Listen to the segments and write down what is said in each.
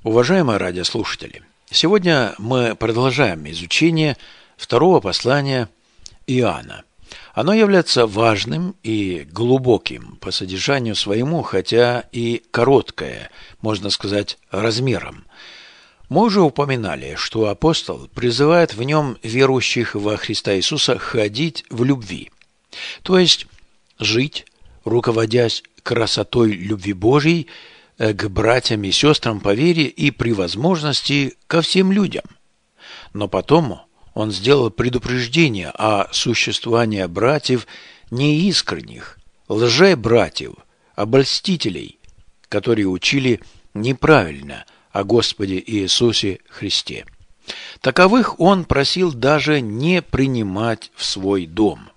Уважаемые радиослушатели, сегодня мы продолжаем изучение второго послания Иоанна. Оно является важным и глубоким по содержанию своему, хотя и короткое, можно сказать, размером. Мы уже упоминали, что апостол призывает в нем верующих во Христа Иисуса ходить в любви, то есть жить, руководясь красотой любви Божьей к братьям и сестрам по вере и при возможности ко всем людям. Но потом он сделал предупреждение о существовании братьев неискренних, лже-братьев, обольстителей, которые учили неправильно о Господе Иисусе Христе. Таковых он просил даже не принимать в свой дом.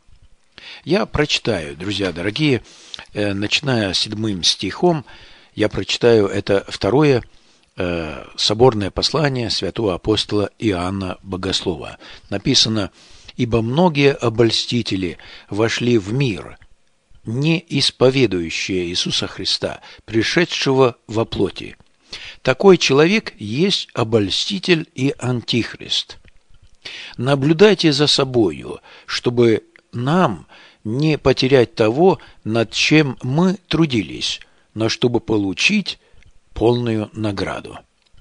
Я прочитаю, друзья дорогие, начиная с 7 стихом, я прочитаю это второе соборное послание святого апостола Иоанна Богослова. Написано: «Ибо многие обольстители вошли в мир, не исповедующие Иисуса Христа, пришедшего во плоти. Такой человек есть обольститель и антихрист. Наблюдайте за собою, чтобы нам не потерять того, над чем мы трудились, но чтобы получить полную награду.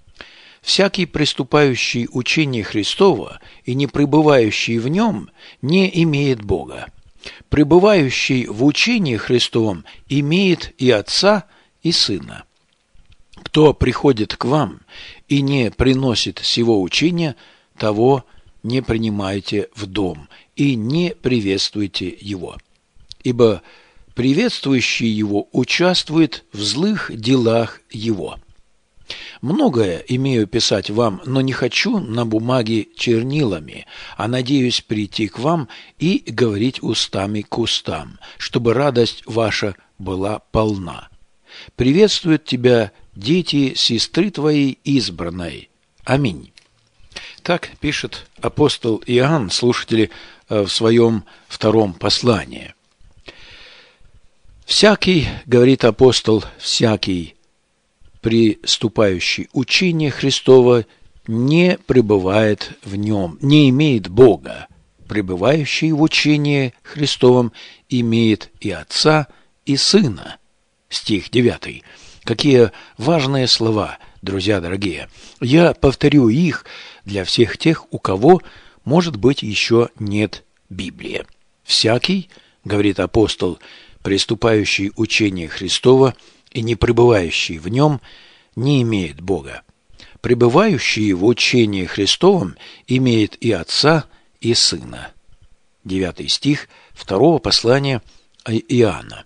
Всякий приступающий учение Христова и не пребывающий в нем не имеет Бога. Пребывающий в учении Христовом имеет и Отца, и Сына. Кто приходит к вам и не приносит сего учения, того не принимайте в дом и не приветствуйте его. Ибо приветствующий его участвует в злых делах его. Многое имею писать вам, но не хочу на бумаге чернилами, а надеюсь прийти к вам и говорить устами к устам, чтобы радость ваша была полна. Приветствуют тебя дети сестры твоей избранной. Аминь». Так пишет апостол Иоанн, слушатели, в своем втором послании. «Всякий, — говорит апостол, — всякий, приступающий учение Христова, не пребывает в нем, не имеет Бога. Пребывающий в учении Христовом имеет и Отца, и Сына». Стих 9. Какие важные слова, друзья дорогие. Я повторю их для всех тех, у кого, может быть, еще нет Библии. «Всякий, — говорит апостол, — приступающий учение Христова и не пребывающий в нем, не имеет Бога. Пребывающий в учении Христовом имеет и Отца, и Сына». 9 стих 2 послания Иоанна.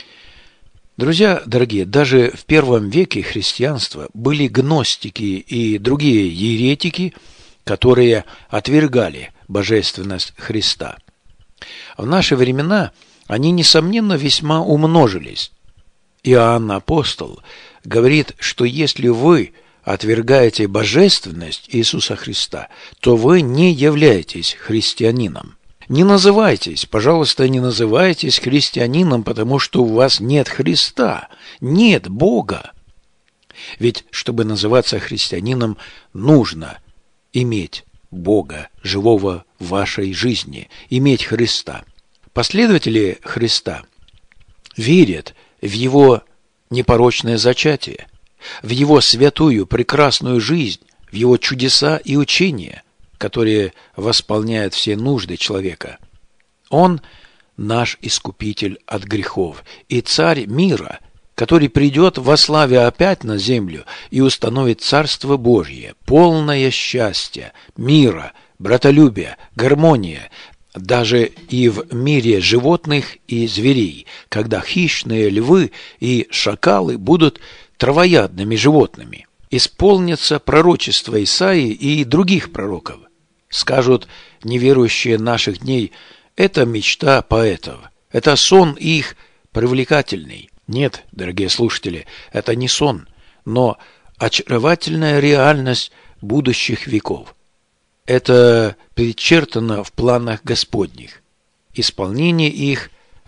Друзья дорогие, даже в первом веке христианства были гностики и другие еретики, которые отвергали божественность Христа. В наши времена они, несомненно, весьма умножились. Иоанн Апостол говорит, что если вы отвергаете божественность Иисуса Христа, то вы не являетесь христианином. Не называйтесь, пожалуйста, не называйтесь христианином, потому что у вас нет Христа, нет Бога. Ведь, чтобы называться христианином, нужно иметь Бога, живого в вашей жизни, иметь Христа. Последователи Христа верят в Его непорочное зачатие, в Его святую, прекрасную жизнь, в Его чудеса и учения, которые восполняют все нужды человека. Он наш Искупитель от грехов и Царь мира, который придет во славе опять на землю и установит Царство Божье, полное счастья, мира, братолюбия, гармония, даже и в мире животных и зверей, когда хищные львы и шакалы будут травоядными животными. Исполнится пророчество Исаии и других пророков. Скажут неверующие наших дней: это мечта поэтов, это сон их привлекательный. Нет, дорогие слушатели, это не сон, но очаровательная реальность будущих веков. Это предчертано в планах Господних. Исполнение их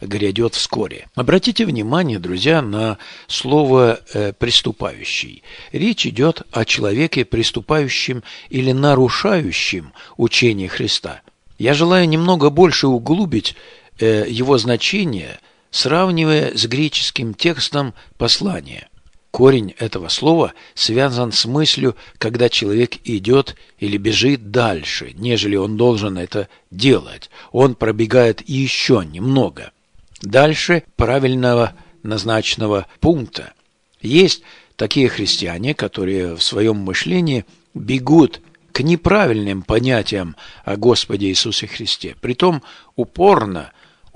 грядет вскоре. Обратите внимание, друзья, на слово «приступающий». Речь идет о человеке, приступающем или нарушающем учение Христа. Я желаю немного больше углубить его значение, сравнивая с греческим текстом послания. Корень этого слова связан с мыслью, когда человек идет или бежит дальше, нежели он должен это делать. Он пробегает еще немного дальше правильного назначенного пункта. Есть такие христиане, которые в своем мышлении бегут к неправильным понятиям о Господе Иисусе Христе, притом упорно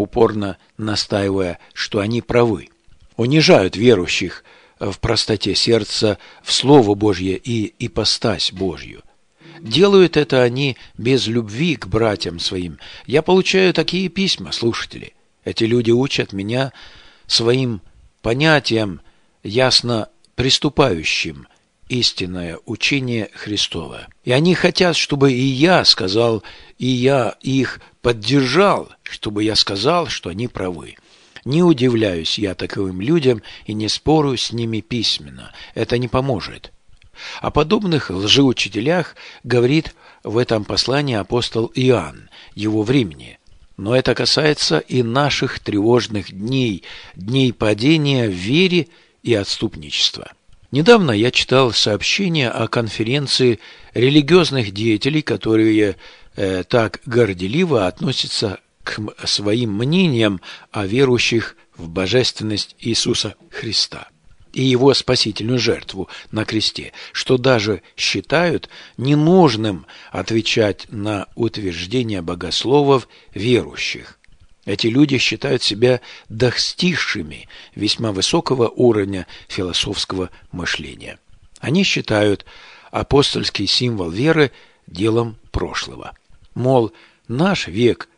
настаивая, что они правы. Унижают верующих в простоте сердца, в Слово Божье и ипостась Божью. Делают это они без любви к братьям своим. Я получаю такие письма, слушатели. Эти люди учат меня своим понятиям, ясно приступающим истинное учение Христово. И они хотят, чтобы и я сказал, и я их поддержал, чтобы я сказал, что они правы. Не удивляюсь я таковым людям и не спорю с ними письменно. Это не поможет. О подобных лжеучителях говорит в этом послании апостол Иоанн, его времени. Но это касается и наших тревожных дней, дней падения в вере и отступничества. Недавно я читал сообщение о конференции религиозных деятелей, которые так горделиво относятся к своим мнениям о верующих в божественность Иисуса Христа и Его спасительную жертву на кресте, что даже считают ненужным отвечать на утверждения богословов верующих. Эти люди считают себя достигшими весьма высокого уровня философского мышления. Они считают апостольский символ веры делом прошлого. Мол, наш век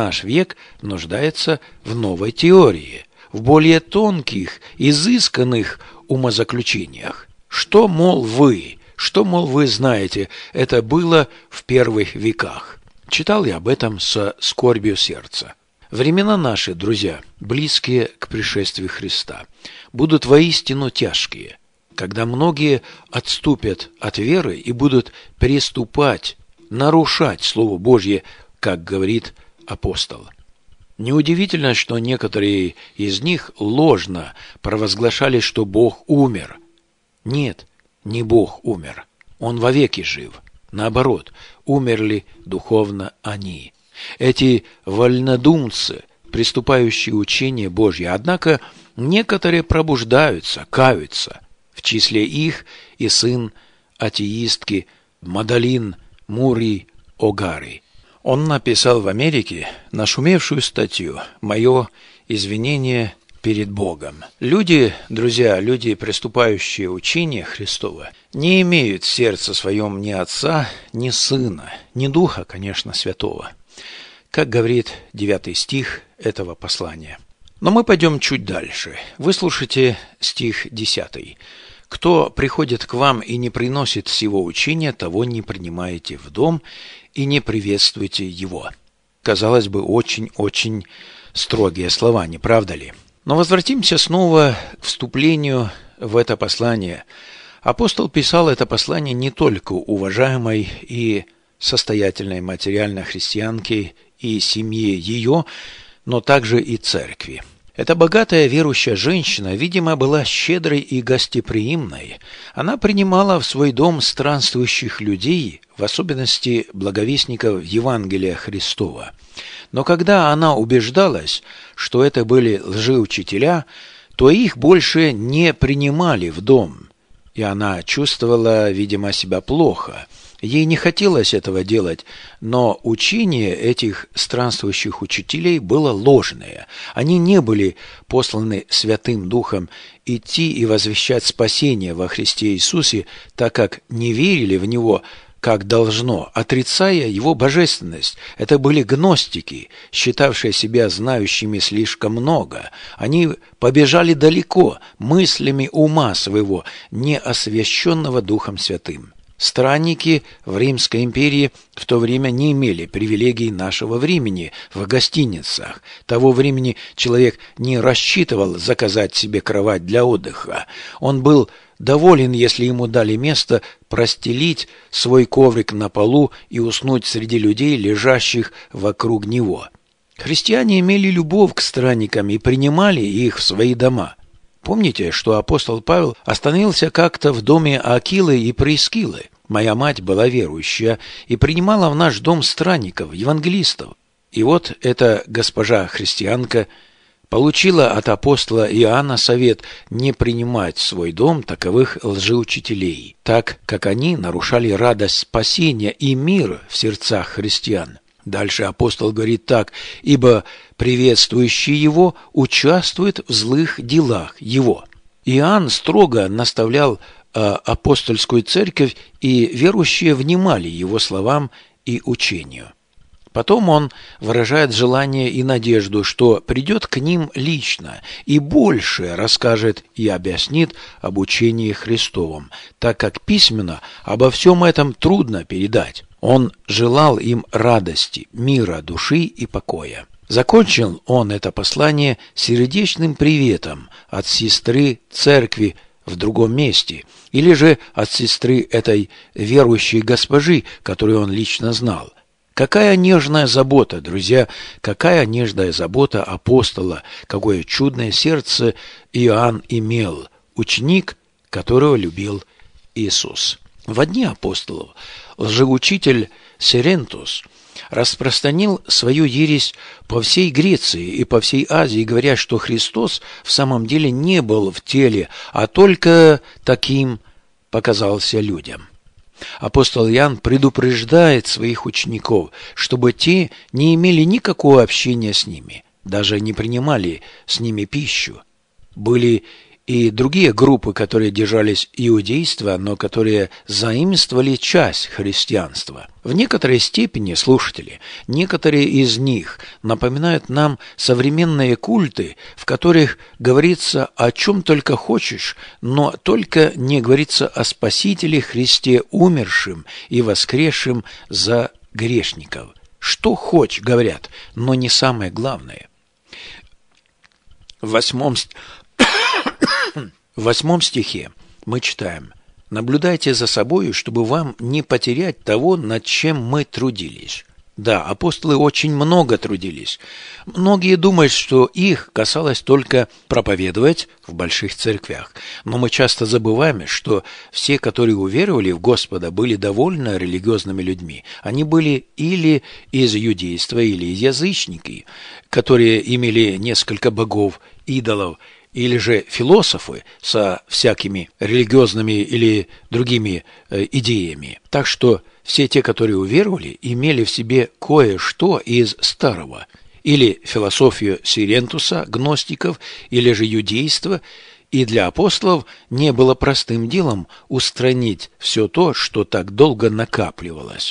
нуждается в новой теории, в более тонких, изысканных умозаключениях. Что, мол, вы знаете, это было в первых веках. Читал я об этом со скорбью сердца. Времена наши, друзья, близкие к пришествию Христа, будут воистину тяжкие, когда многие отступят от веры и будут приступать, нарушать Слово Божье, как говорит апостол. Неудивительно, что некоторые из них ложно провозглашали, что Бог умер. Нет, не Бог умер, Он вовеки жив. Наоборот, умерли духовно они. Эти вольнодумцы, приступающие учение Божье, однако некоторые пробуждаются, каются. В числе их и сын атеистки Мадалин Мури Огари. Он написал в Америке нашумевшую статью «Мое извинение перед Богом». Люди, друзья, люди, приступающие учение Христово, не имеют в сердце своем ни Отца, ни Сына, ни Духа, конечно, Святого, как говорит 9 стих этого послания. Но мы пойдем чуть дальше. Выслушайте стих 10. «Кто приходит к вам и не приносит сего учения, того не принимаете в дом и не приветствуйте его». Казалось бы, очень-очень строгие слова, не правда ли? Но возвратимся снова к вступлению в это послание. Апостол писал это послание не только уважаемой и состоятельной материально христианке и семье ее, но также и церкви. Эта богатая верующая женщина, видимо, была щедрой и гостеприимной. Она принимала в свой дом странствующих людей, в особенности благовестников Евангелия Христова. Но когда она убеждалась, что это были лжеучителя, то их больше не принимали в дом, и она чувствовала, видимо, себя плохо. Ей не хотелось этого делать, но учение этих странствующих учителей было ложное. Они не были посланы Святым Духом идти и возвещать спасение во Христе Иисусе, так как не верили в Него, как должно, отрицая Его божественность. Это были гностики, считавшие себя знающими слишком много. Они побежали далеко мыслями ума своего, не освященного Духом Святым. Странники в Римской империи в то время не имели привилегий нашего времени в гостиницах. Того времени человек не рассчитывал заказать себе кровать для отдыха. Он был доволен, если ему дали место простелить свой коврик на полу и уснуть среди людей, лежащих вокруг него. Христиане имели любовь к странникам и принимали их в свои дома. Помните, что апостол Павел остановился как-то в доме Акилы и Прискилы? Моя мать была верующая и принимала в наш дом странников, евангелистов. И вот эта госпожа-христианка получила от апостола Иоанна совет не принимать в свой дом таковых лжеучителей, так как они нарушали радость спасения и мир в сердцах христиан. Дальше апостол говорит так: «Ибо приветствующий его участвует в злых делах его». Иоанн строго наставлял апостольскую церковь, и верующие внимали его словам и учению. Потом он выражает желание и надежду, что придет к ним лично и больше расскажет и объяснит об учении Христовом, так как письменно обо всем этом трудно передать. Он желал им радости, мира, души и покоя. Закончил он это послание сердечным приветом от сестры церкви в другом месте, или же от сестры этой верующей госпожи, которую он лично знал. Какая нежная забота, друзья, какая нежная забота апостола, какое чудное сердце Иоанн имел, ученик, которого любил Иисус. В дни апостолов лжеучитель Сирентус распространил свою ересь по всей Греции и по всей Азии, говоря, что Христос в самом деле не был в теле, а только таким показался людям. Апостол Иоанн предупреждает своих учеников, чтобы те не имели никакого общения с ними, даже не принимали с ними пищу. Были и другие группы, которые держались иудейства, но которые заимствовали часть христианства. В некоторой степени, слушатели, некоторые из них напоминают нам современные культы, в которых говорится о чем только хочешь, но только не говорится о Спасителе Христе, умершем и воскресшем за грешников. Что хочешь, говорят, но не самое главное. В 8 стихе мы читаем: «Наблюдайте за собою, чтобы вам не потерять того, над чем мы трудились». Да, апостолы очень много трудились. Многие думают, что их касалось только проповедовать в больших церквях. Но мы часто забываем, что все, которые уверовали в Господа, были довольно религиозными людьми. Они были или из иудейства, или язычники, которые имели несколько богов, идолов, или же философы со всякими религиозными или другими идеями. Так что все те, которые уверовали, имели в себе кое-что из старого, или философию Сирентуса, гностиков, или же иудейства, и для апостолов не было простым делом устранить все то, что так долго накапливалось.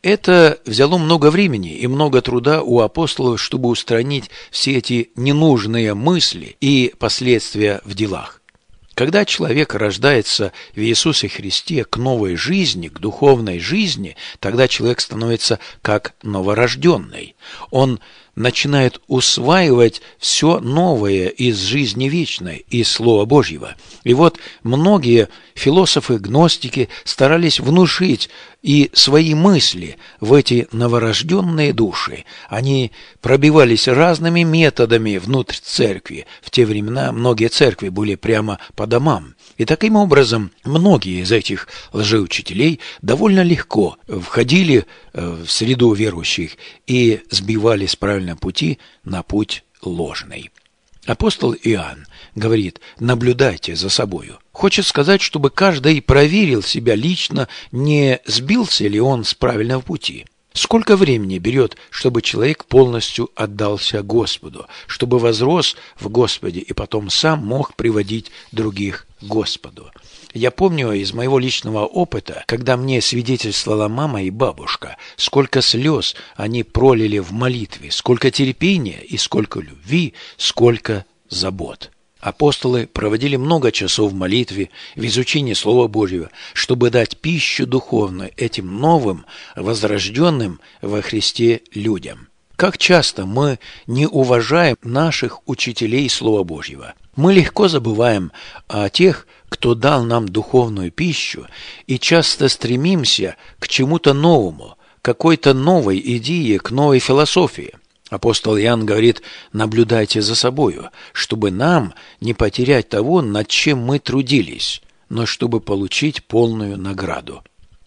Это взяло много времени и много труда у апостолов, чтобы устранить все эти ненужные мысли и последствия в делах. Когда человек рождается в Иисусе Христе к новой жизни, к духовной жизни, тогда человек становится как новорожденный. Он начинает усваивать все новое из жизни вечной, из Слова Божьего. И вот многие философы, гностики старались внушить и свои мысли в эти новорожденные души. Они пробивались разными методами внутрь церкви. В те времена многие церкви были прямо по домам. И таким образом многие из этих лжеучителей довольно легко входили в среду верующих и сбивали с правильного пути на путь ложный. Апостол Иоанн говорит: наблюдайте за собою. Хочет сказать, чтобы каждый проверил себя лично, не сбился ли он с правильного пути. Сколько времени берет, чтобы человек полностью отдался Господу, чтобы возрос в Господе и потом сам мог приводить других к Господу? Я помню из моего личного опыта, когда мне свидетельствовала мама и бабушка, сколько слез они пролили в молитве, сколько терпения и сколько любви, сколько забот. Апостолы проводили много часов в молитве, в изучении Слова Божьего, чтобы дать пищу духовную этим новым, возрожденным во Христе людям. Как часто мы не уважаем наших учителей Слова Божьего. Мы легко забываем о тех, кто дал нам духовную пищу, и часто стремимся к чему-то новому, какой-то новой идее, к новой философии. Апостол Иоанн говорит: наблюдайте за собою, чтобы нам не потерять того, над чем мы трудились, но чтобы получить полную награду.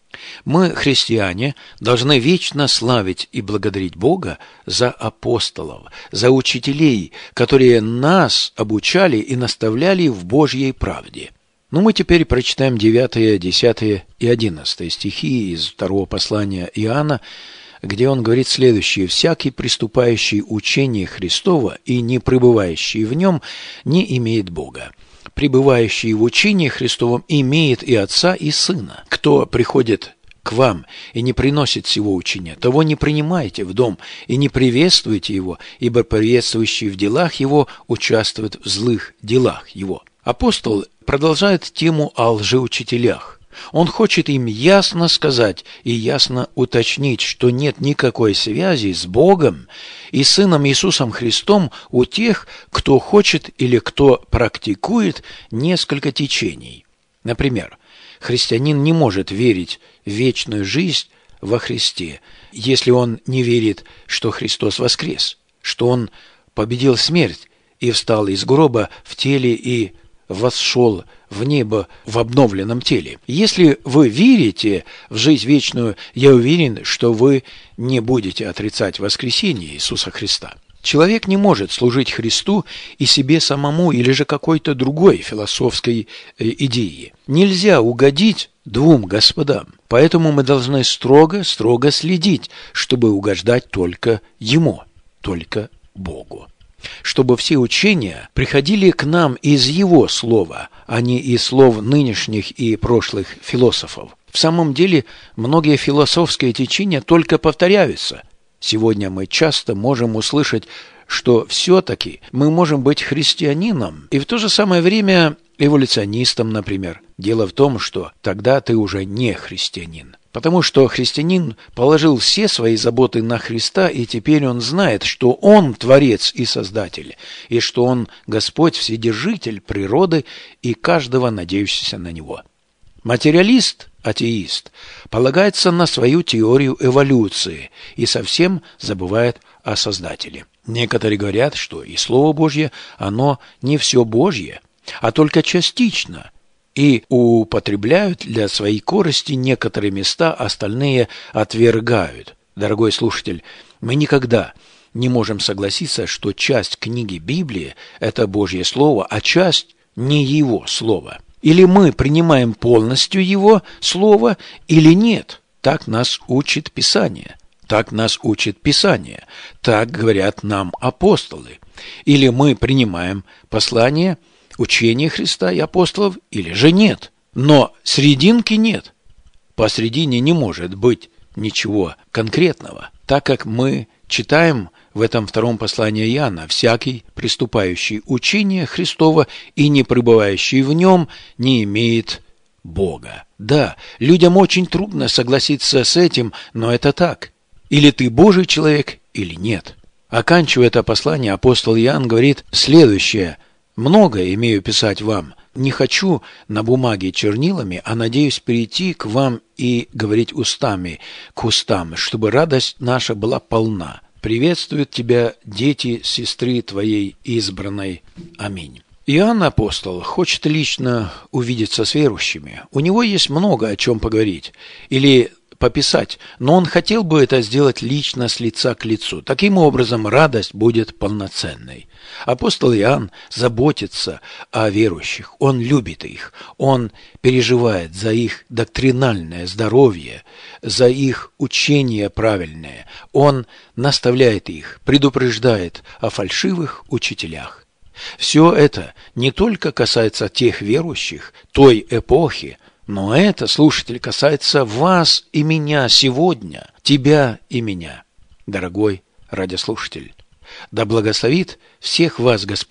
Мы, христиане, должны вечно славить и благодарить Бога за апостолов, за учителей, которые нас обучали и наставляли в Божьей правде. Но мы теперь прочитаем 9, 10 и 11 стихи из второго послания Иоанна, где он говорит следующее: «Всякий, приступающий учение Христова и не пребывающий в нем, не имеет Бога. Пребывающий в учении Христовом имеет и Отца, и Сына. Кто приходит к вам и не приносит сего учения, того не принимайте в дом и не приветствуйте его, ибо приветствующий в делах его участвует в злых делах его». Апостол продолжает тему о лжеучителях. Он хочет им ясно сказать и ясно уточнить, что нет никакой связи с Богом и Сыном Иисусом Христом у тех, кто хочет или кто практикует несколько течений. Например, христианин не может верить в вечную жизнь во Христе, если он не верит, что Христос воскрес, что Он победил смерть и встал из гроба в теле и восшел в небо в обновленном теле. Если вы верите в жизнь вечную, я уверен, что вы не будете отрицать воскресение Иисуса Христа. Человек не может служить Христу и себе самому или же какой-то другой философской идее. Нельзя угодить двум господам, поэтому мы должны строго следить, чтобы угождать только Ему, только Богу. Чтобы все учения приходили к нам из Его слова, а не из слов нынешних и прошлых философов. В самом деле, многие философские течения только повторяются. Сегодня мы часто можем услышать, что все-таки мы можем быть христианином и в то же самое время эволюционистом, например. Дело в том, что тогда ты уже не христианин. Потому что христианин положил все свои заботы на Христа, и теперь он знает, что Он Творец и Создатель, и что Он Господь, Вседержитель природы и каждого надеющегося на Него. Материалист, атеист, полагается на свою теорию эволюции и совсем забывает о Создателе. Некоторые говорят, что и Слово Божье, оно не все Божье, а только частично, и употребляют для своей корысти некоторые места, остальные отвергают. Дорогой слушатель, мы никогда не можем согласиться, что часть книги Библии – это Божье Слово, а часть – не Его Слово. Или мы принимаем полностью Его Слово, или нет. Так нас учит Писание. Так нас учит Писание. Так говорят нам апостолы. Или мы принимаем послание, учение Христа и апостолов, или же нет. Но серединки нет. Посредине не может быть ничего конкретного, так как мы читаем в этом втором послании Иоанна: «Всякий, приступающий учение Христова и не пребывающий в нем, не имеет Бога». Да, людям очень трудно согласиться с этим, но это так. Или ты Божий человек, или нет. Оканчивая это послание, апостол Иоанн говорит следующее: «Многое имею писать вам, не хочу на бумаге чернилами, а надеюсь перейти к вам и говорить устами к устам, чтобы радость наша была полна. Приветствуют тебя дети сестры твоей избранной. Аминь». Иоанн апостол хочет лично увидеться с верующими. У него есть много о чем поговорить или пописать, но он хотел бы это сделать лично, с лица к лицу. Таким образом, радость будет полноценной. Апостол Иоанн заботится о верующих, он любит их, он переживает за их доктринальное здоровье, за их учение правильное, он наставляет их, предупреждает о фальшивых учителях. Все это не только касается тех верующих той эпохи, но это, слушатель, касается вас и меня сегодня, тебя и меня, дорогой радиослушатель. Да благословит всех вас Господь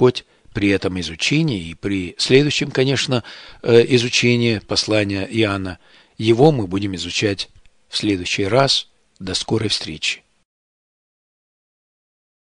при этом изучении и при следующем, конечно, изучении послания Иоанна. Его мы будем изучать в следующий раз. До скорой встречи.